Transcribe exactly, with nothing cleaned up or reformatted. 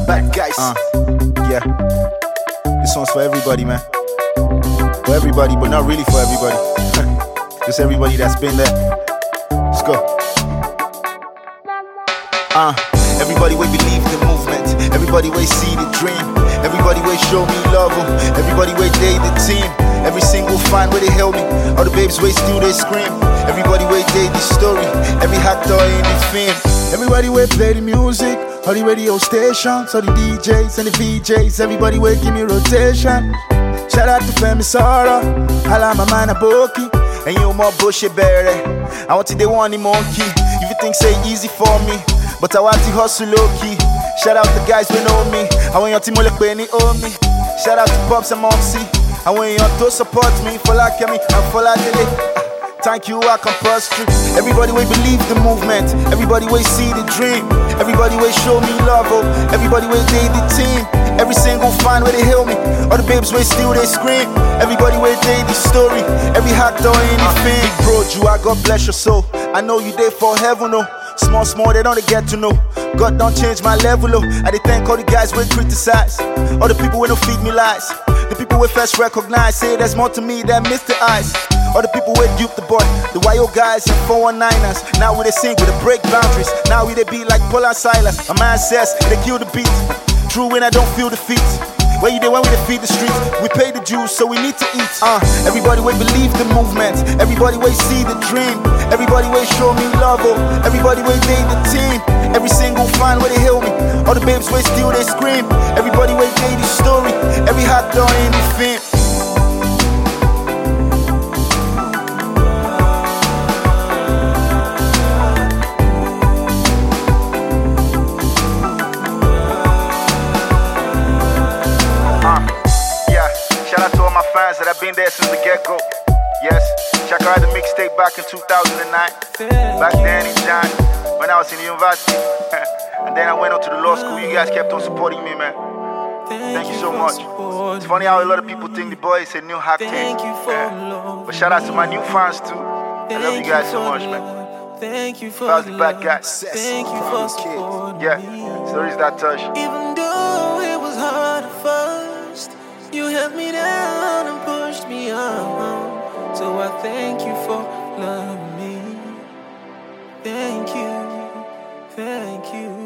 Bad guys. Uh, yeah. This one's for everybody, man. For everybody, but not really for everybody. Just everybody that's been there. Let's go. Uh, everybody will believe the movement. Everybody will see the dream. Everybody will show me love. Everybody will date the team. Every single find where they held me. All the babes wait still they scream. Everybody will date the story. Every actor in the film. Everybody will play the music. All the radio stations, all the D Js and the V Js. Everybody will give me rotation. Shout out to Femi Sara. Hala my man a Boki. And you more bullshit berry. I want to they want the monkey. If you think say easy for me, but I want to hustle low key. Shout out the guys we know me. I want your team to play any owe me. Shout out to Pops and Momsy. I want you to support me. For like me and for like Lily. Thank you, I compulsory. Everybody will believe the movement. Everybody will see the dream. Everybody will show me love. Oh. Everybody will date the team. Every single find where they heal me. All the babes will still they scream. Everybody will date the story. Every actor in the film. Big bro, you, I God bless your soul. I know you there for heaven, oh. Small, small, they don't get to know. God don't change my level, oh. I they thank all the guys will criticize. All the people will don't feed me lies. The people will first recognize. Say there's more to me than Mister Eyes. All the people will dupe the boy. The Y O guys and four one niners. Now we they sing with the break boundaries. Now we they be like Paul and Silas. A man says they kill the beat. True when I don't feel defeat. Where you there when we defeat the streets? We pay the dues, so we need to eat. Uh, everybody will believe the movement. Everybody will see the dream. Everybody will show me love. Oh. Everybody will date the team. Every single find where they heal me. All the babes will still they scream. Everybody will date the story. Every hot dog in the film. That I've been there since the get-go. Yes, check out the mixtape back in two thousand nine. Back then in John, when I was in the university. And then I went on to the law school. You guys kept on supporting me, man. Thank you so much. It's funny how a lot of people think the boy is a new hack tape. Yeah. But shout out to my new fans too. I love you guys so much, man. Thank you for I was the bad guy. Thank you for supporting. Yeah, stories that touch. Even though it was hard at first, you held me down and pushed me on. So I thank you for loving me. Thank you, thank you.